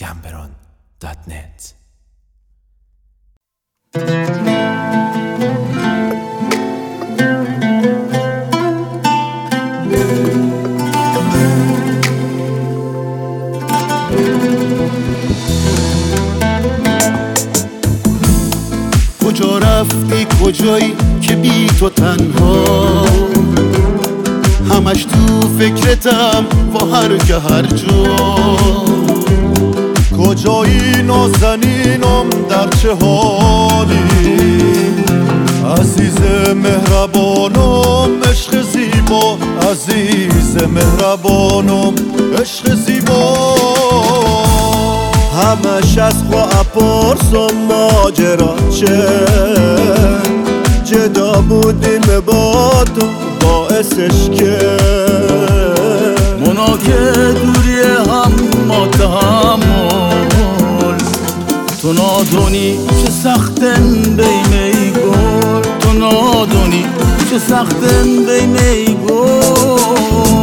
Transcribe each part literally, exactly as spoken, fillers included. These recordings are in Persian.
گمبران دات نت. کجا رفتی کجایی که بی تو تنها، همش تو فکرتم و هر که هر جا. کجایی نازنینم در چه حالی، عزیز مهربانم عشق زیبا، عزیز مهربانم عشق زیبا. همش از خوا پرسم ماجرا چه، جدا بودیم با تو باعثش که مونا که دوری هم ما تحمل. تو نادونی چه سختن بیمی گل، تو نادونی چه سختن بیمی گل.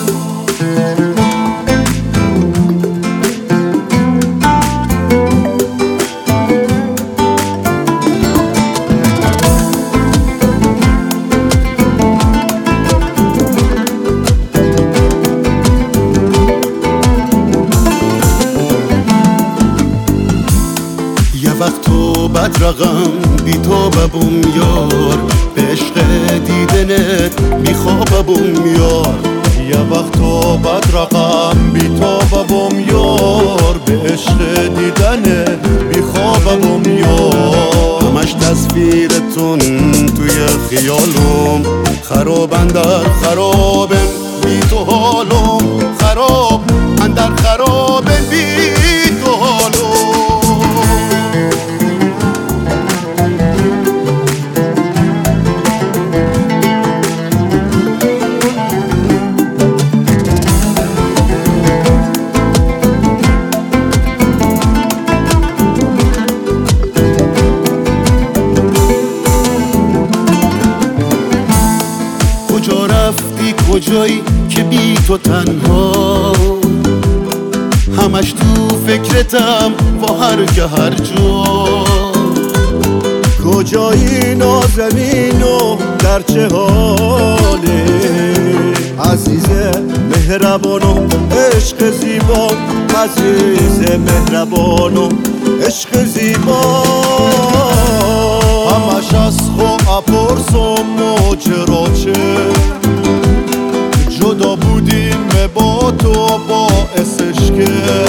وقت تو بدرقم بی تو ببوم یار، به عشق دیدنت میخوابم یار. یه وقت تو بدرقم بی تو ببوم یار، به عشق دیدنت میخوابم یار. همش تصویرتون توی خیالم، خراب اندر خرابم بی تو حالم، خراب اندر خرابم بی تو حالم. کجا رفتی کجایی که بی تو تنها، همش تو فکرتم و هر که هر جا. کجایی نازنینم در چه حالی، عزیز مهربانم عشق زیبا، عزیز مهربانم عشق زیبا. همش از خوا پرسم ماجرا چه، جدا بودیم با تو باعثش که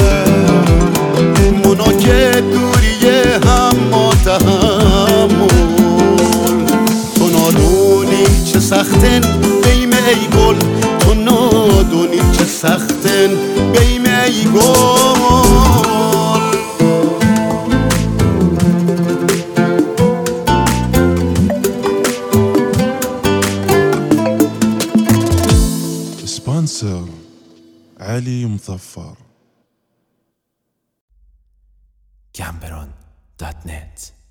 مونا که دوریه هم ما تحمل. تو نادونی چه سختن بیم ای گل، تو نادونی چه سختن بیم ای گل. سبونسر علي مظفر. گمبران دات نت.